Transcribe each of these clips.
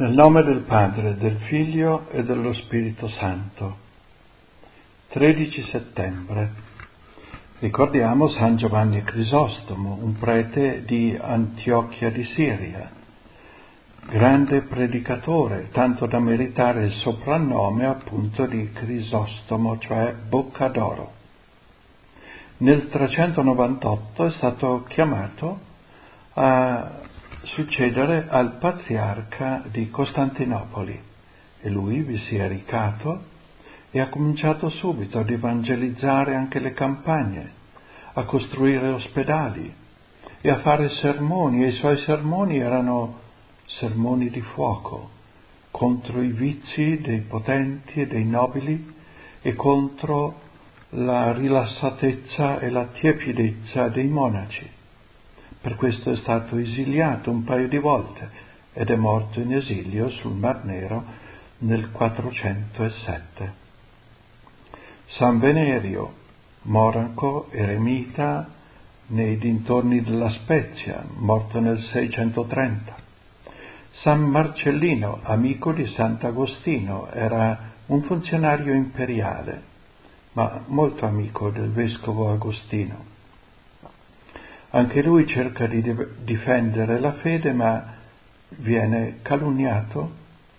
Nel nome del Padre, del Figlio e dello Spirito Santo. 13 settembre. Ricordiamo San Giovanni Crisostomo, un prete di Antiochia di Siria, grande predicatore, tanto da meritare il soprannome appunto di Crisostomo, cioè bocca d'oro. Nel 398 è stato chiamato a succedere al patriarca di Costantinopoli e lui vi si è recato e ha cominciato subito ad evangelizzare anche le campagne, a costruire ospedali e a fare sermoni, e i suoi sermoni erano sermoni di fuoco contro i vizi dei potenti e dei nobili e contro la rilassatezza e la tiepidezza dei monaci. Per questo è stato esiliato un paio di volte ed è morto in esilio sul Mar Nero nel 407. San Venerio, monaco eremita nei dintorni della Spezia, morto nel 630. San Marcellino, amico di Sant'Agostino, era un funzionario imperiale, ma molto amico del vescovo Agostino. Anche lui cerca di difendere la fede, ma viene calunniato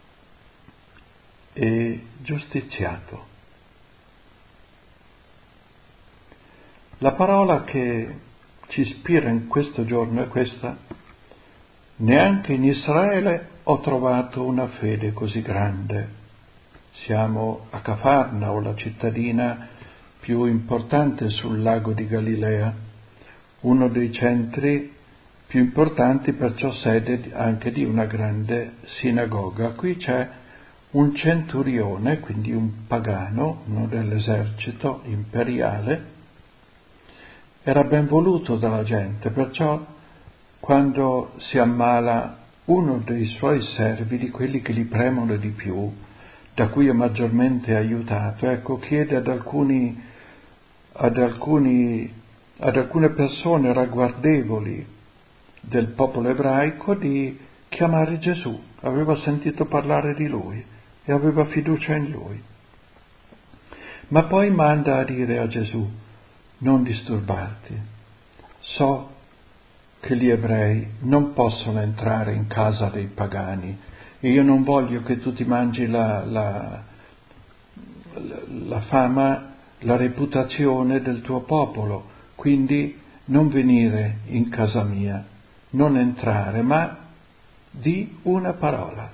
e giustiziato. La parola che ci ispira in questo giorno è questa: neanche in Israele ho trovato una fede così grande. Siamo a Cafarnao, la cittadina più importante sul lago di Galilea, uno dei centri più importanti, perciò sede anche di una grande sinagoga. Qui c'è un centurione, quindi un pagano, uno dell'esercito imperiale, era ben voluto dalla gente, perciò quando si ammala uno dei suoi servi, di quelli che gli premono di più, da cui è maggiormente aiutato, ecco, chiede ad alcune persone ragguardevoli del popolo ebraico di chiamare Gesù. Aveva sentito parlare di lui e aveva fiducia in lui. Ma poi manda a dire a Gesù: non disturbarti, so che gli ebrei non possono entrare in casa dei pagani e io non voglio che tu ti mangi la fama, la reputazione del tuo popolo. Quindi non venire in casa mia, non entrare, ma di una parola.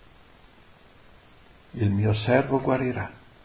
Il mio servo guarirà.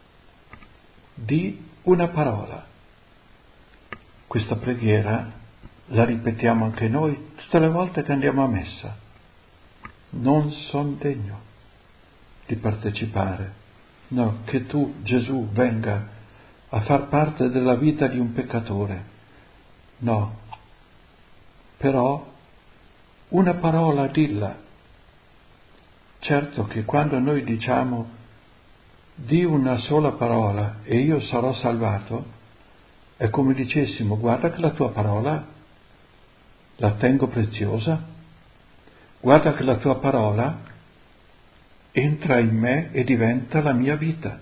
Di una parola. Questa preghiera la ripetiamo anche noi tutte le volte che andiamo a messa. Non son degno di partecipare. No, che tu, Gesù, venga a far parte della vita di un peccatore. No, però una parola dilla. Certo che quando noi diciamo di una sola parola e io sarò salvato, è come dicessimo: guarda che la tua parola la tengo preziosa, guarda che la tua parola entra in me e diventa la mia vita.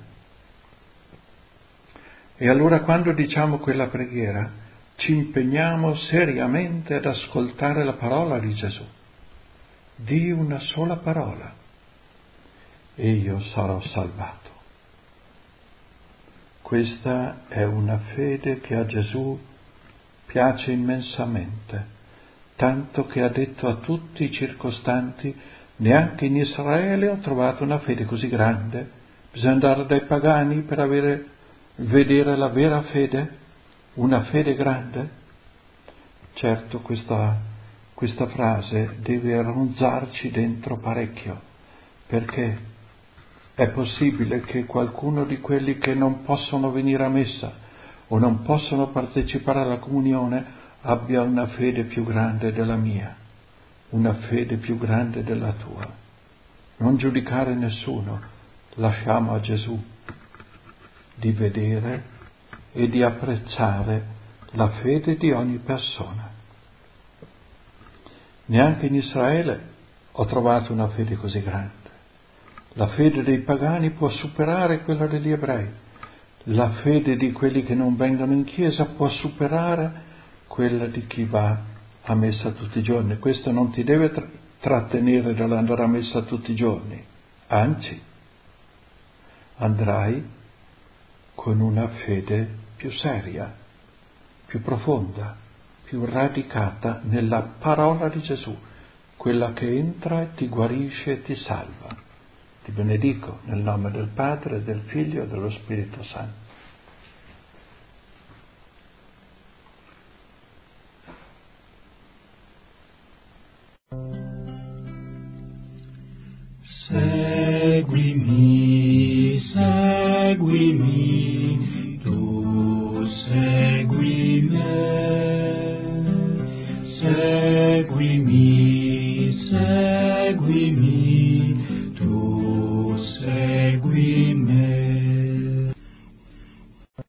E allora quando diciamo quella preghiera ci impegniamo seriamente ad ascoltare la parola di Gesù. Di una sola parola e io sarò salvato. Questa è una fede che a Gesù piace immensamente, tanto che ha detto a tutti i circostanti: neanche in Israele ho trovato una fede così grande. Bisogna andare dai pagani per vedere la vera fede, una fede grande. Certo, questa frase deve ronzarci dentro parecchio, perché è possibile che qualcuno di quelli che non possono venire a messa o non possono partecipare alla comunione abbia una fede più grande della mia, una fede più grande della tua. Non giudicare nessuno, lasciamo a Gesù di vedere e di apprezzare la fede di ogni persona. Neanche in Israele ho trovato una fede così grande. La fede dei pagani può superare quella degli ebrei. La fede di quelli che non vengono in chiesa può superare quella di chi va a messa tutti i giorni. Questo non ti deve trattenere dall'andare a messa tutti i giorni, anzi, andrai con una fede più seria, più profonda, più radicata nella parola di Gesù, quella che entra e ti guarisce e ti salva. Ti benedico nel nome del Padre, del Figlio e dello Spirito Santo. Seguimi, seguimi, tu segui me. Seguimi, seguimi, tu segui me.